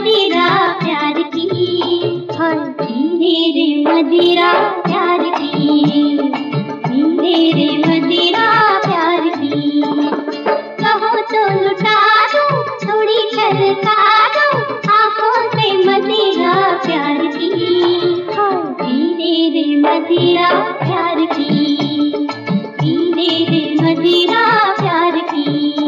मदिरा प्यार की, पीले रे मदिरा प्यार की, पीले रे मदिरा प्यार की। कहो तो लुटा दूं, थोड़ी छलका दूं, आंखों से मदिरा प्यार की, पीले रे मदिरा प्यार की, पीले रे मदिरा प्यार की।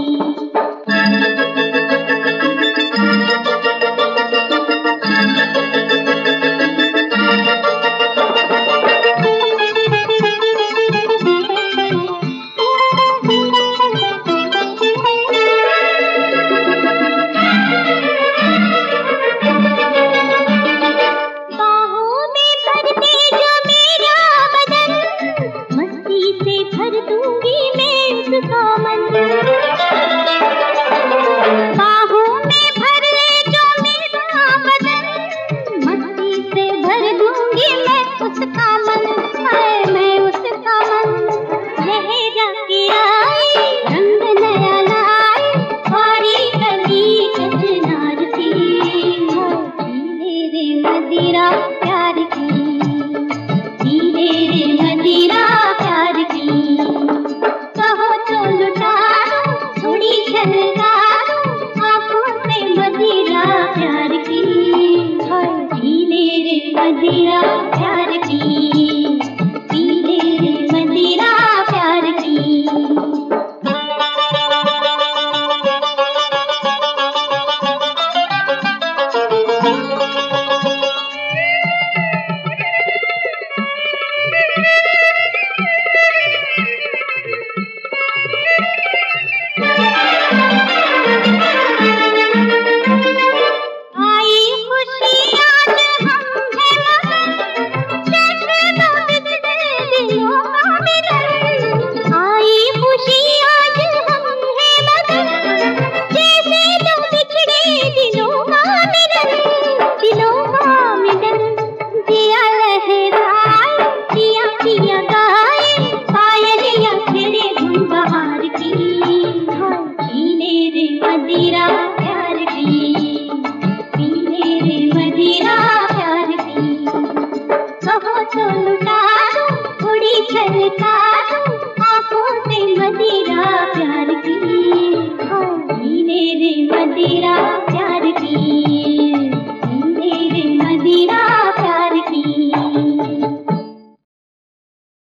बाहों में भर ले जो मेरा बदन, मस्ती से भर दूंगी मैं उसका मन, मैं उसका मन। लहरा के आई रंग नया लाई, सारी गली चचनार थी, पीले रे मदिरा प्यार की, पीले रे मदिरा प्यार की। कहो तो लुटा दूं, थोड़ी छलका दूं, आंखों से मदिरा प्यार की, पीले रे मदिरा प्यार की।